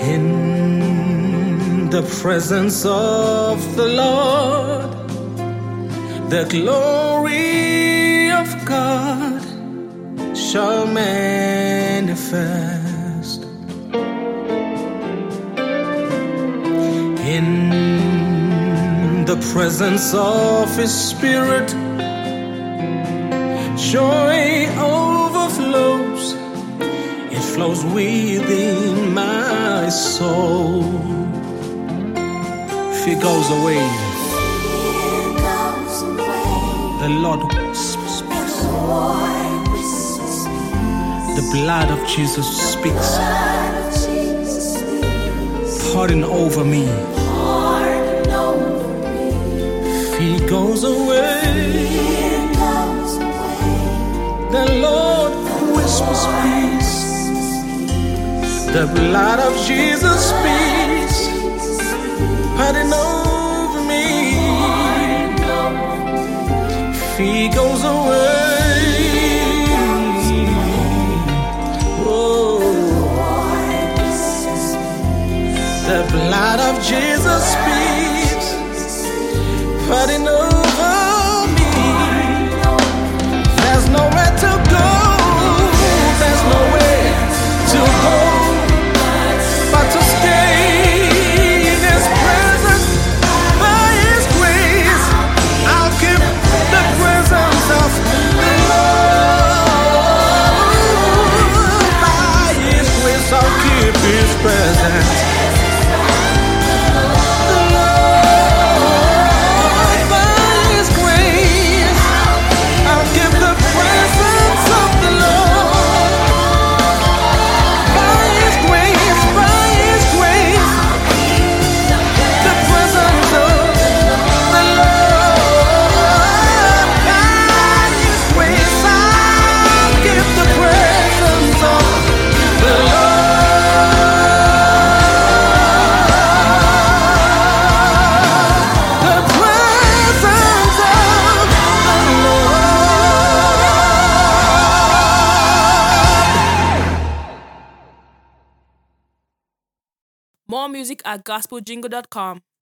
In the presence of the Lord, the glory of God shall manifest. In the presence of His Spirit, joy overflows. It flows within my soul. Fear goes away. The Lord speaks. The blood of Jesus speaks. Pardon over me. Fear goes away. The Lord whispers peace. The blood of Jesus speaks. Pardon over me. Fear goes away. Oh. The blood of Jesus speaks. Pardon over me. There's nowhere to go. There's nowhere to go but to stay in His presence. By His grace, I'll keep the presence of the Lord. By His grace, I'll keep His presence. More music at gospeljingle.com.